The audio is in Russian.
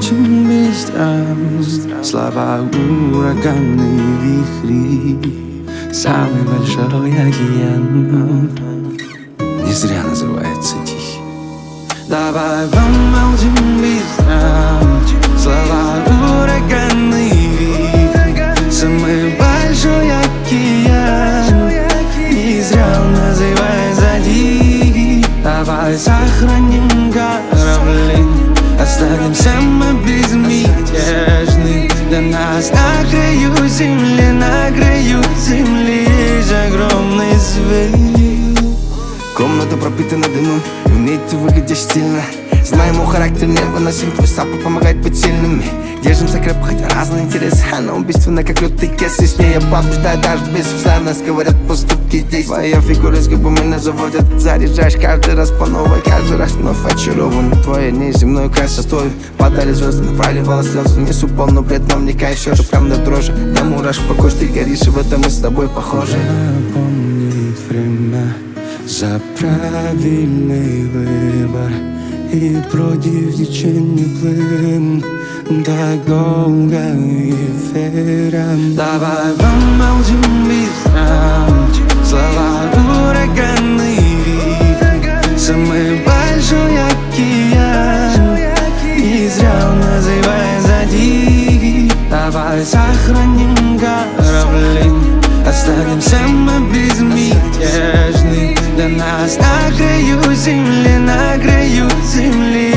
Замолчим быстро слова ураганные вихри. Самый большой океан не зря называется тихий. Давай помолчим быстро слова ураганные вихри. Самый большой океан не зря он называется тихий. Давай сохраним корабли, останемся мы безмятежны. Для нас на краю земли есть огромный свет. Комната пропитана дымом и умеете выглядеть стильно. Знаем, его характер невыносим, твой саппорт помогает быть сильными. Держимся крепко, хотя разные интересы. Она убийственна, как лютый кес. И с ней я побеждаю даже без нас говорят поступки действия. Твоя фигура с губами меня заводят. Заряжаешь каждый раз по новой, каждый раз вновь очарован твоей неземной красотой. Падали звезды, проливала слезы. Несу полный бред, но вникаешь все же прям до дрожи. До мурашек по коже ты горишь, и в этом мы с тобой похожи. Запомнить время за правильный выбор и против течения плывем так долго эфиром. Давай помолчим быстро слова ураганные вихри. Самый большой океан не зря он называется тихий. Давай сохраним корабли, останемся мы безмятежны. Для нас на краю земли